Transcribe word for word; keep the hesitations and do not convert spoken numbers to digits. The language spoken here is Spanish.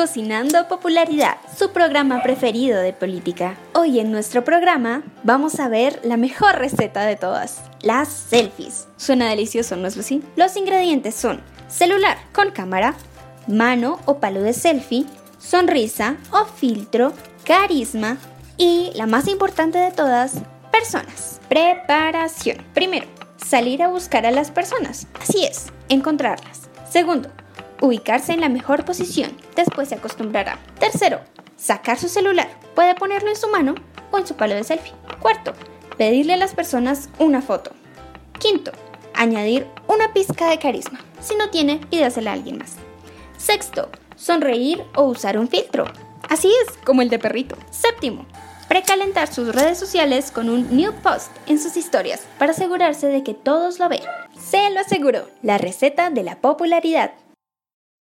Cocinando Popularidad, su programa preferido de política. Hoy en nuestro programa vamos a ver la mejor receta de todas, las selfies. Suena delicioso, ¿no es así? Los ingredientes son celular con cámara, mano o palo de selfie, sonrisa o filtro, carisma y, la más importante de todas, personas. Preparación. Primero, salir a buscar a las personas. Así es, encontrarlas. Segundo, ubicarse en la mejor posición. Después se acostumbrará. Tercero, sacar su celular. Puede ponerlo en su mano o en su palo de selfie. Cuarto, pedirle a las personas una foto. Quinto, añadir una pizca de carisma. Si no tiene, pídasela a alguien más. Sexto, sonreír o usar un filtro. Así es, como el de perrito. Séptimo, precalentar sus redes sociales con un new post en sus historias para asegurarse de que todos lo vean. Se lo aseguro, la receta de la popularidad.